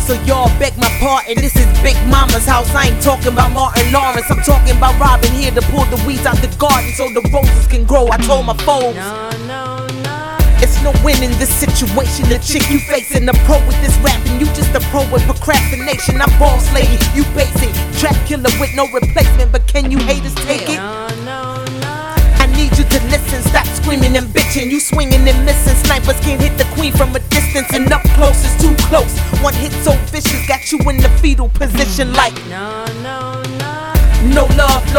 So y'all beg my pardon, this is Big Mama's house. I ain't talking about Martin Lawrence, I'm talking about Robin here to pull the weeds out the garden so the roses can grow. I told my foes, it's no win in this situation. The chick you facing, the pro with this rapping, you just a pro with procrastination. I'm boss lady, you basic, trap killer with no replacement. But can you haters take it? I need you to listen, stop screaming and bitching. You swinging and missing, snipers can't hit the queen from a distance. And up close is too close, one hit so vicious, got you in the fetal position like no love,